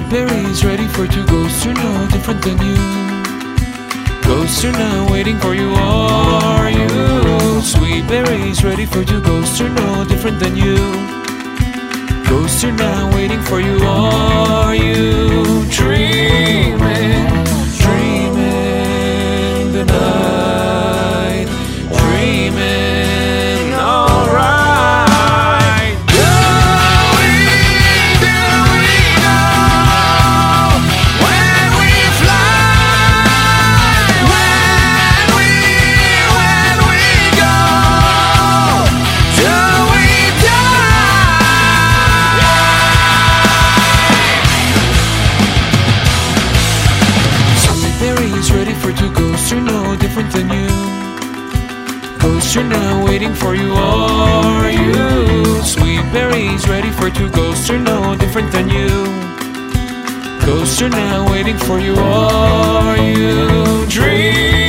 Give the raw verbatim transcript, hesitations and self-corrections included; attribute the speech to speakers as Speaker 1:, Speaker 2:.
Speaker 1: Berry's ready for two ghosts who know different than you. Ghosts are now waiting for you, are you? Sweet Berry's ready for two ghosts who know different than you. Ghosts are now waiting for you, are you? Dreaming, dreaming the night, dreaming alright. Going, do we know when we fly, when we, when we go, do we Berry's ready for two ghosts who know different than you. Ghosts are now waiting for you, are you? Sweet Berry's ready for two ghosts who know different than you. Ghosts are now waiting for you, are you? Dream